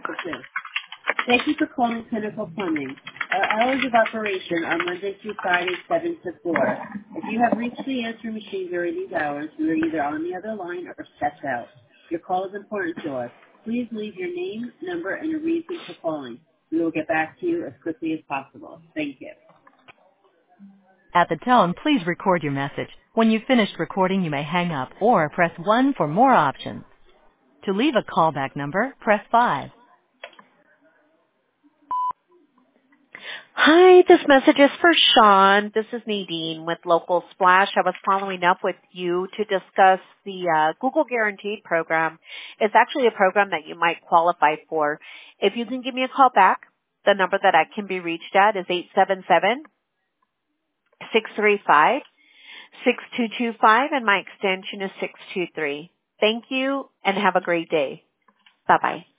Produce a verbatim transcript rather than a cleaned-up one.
assist. Thank you for calling Pinnacle Plumbing. Our hours of operation are Monday through Friday, seven to four. If you have reached the answering machine during these hours, we are either on the other line or stepped out. Your call is important to us. Please leave your name, number, and a reason for calling. We will get back to you as quickly as possible. Thank you. At the tone, please record your message. When you've finished recording, you may hang up or press one for more options. To leave a callback number, press five. Hi, this message is for Sean. This is Nadine with Local Splash. I was following up with you to discuss the uh, Google Guaranteed program. It's actually a program that you might qualify for. If you can give me a call back, the number that I can be reached at is eight seven seven, six three five, six two two five, and my extension is six two three. Thank you, and have a great day. Bye-bye.